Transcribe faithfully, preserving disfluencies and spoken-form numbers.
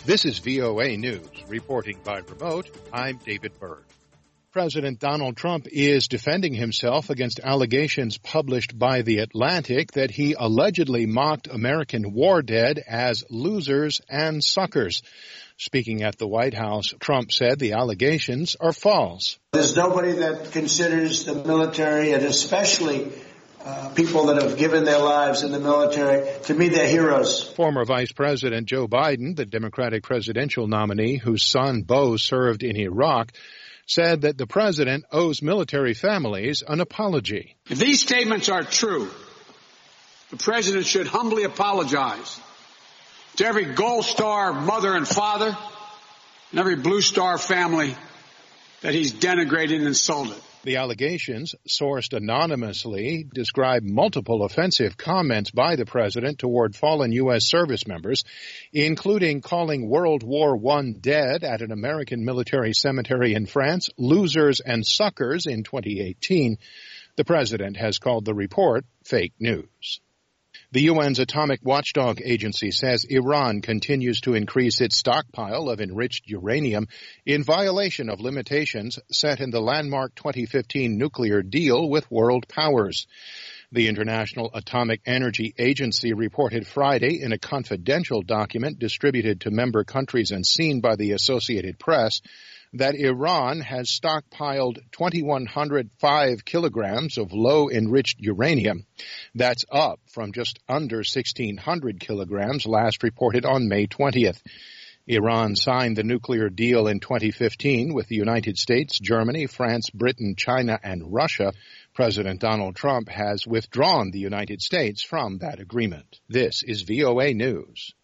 This is V O A News. Reporting by remote, I'm David Byrd. President Donald Trump is defending himself against allegations published by The Atlantic that he allegedly mocked American war dead as losers and suckers. Speaking at the White House, Trump said the allegations are false. There's nobody that considers the military, and especially uh, people that have given their lives in the military, to me, they're heroes. Former Vice President Joe Biden, the Democratic presidential nominee whose son Beau served in Iraq, said that the president owes military families an apology. If these statements are true, the president should humbly apologize to every Gold Star mother and father and every Blue Star family that he's denigrated and insulted. The allegations, sourced anonymously, describe multiple offensive comments by the president toward fallen U S service members, including calling World War One dead at an American military cemetery in France losers and suckers in twenty eighteen. The president has called the report fake news. The U N's Atomic Watchdog Agency says Iran continues to increase its stockpile of enriched uranium in violation of limitations set in the landmark twenty fifteen nuclear deal with world powers. The International Atomic Energy Agency reported Friday in a confidential document distributed to member countries and seen by the Associated Press that Iran has stockpiled two thousand one hundred five kilograms of low-enriched uranium. That's up from just under sixteen hundred kilograms last reported on May twentieth. Iran signed the nuclear deal in twenty fifteen with the United States, Germany, France, Britain, China, and Russia. President Donald Trump has withdrawn the United States from that agreement. This is V O A News.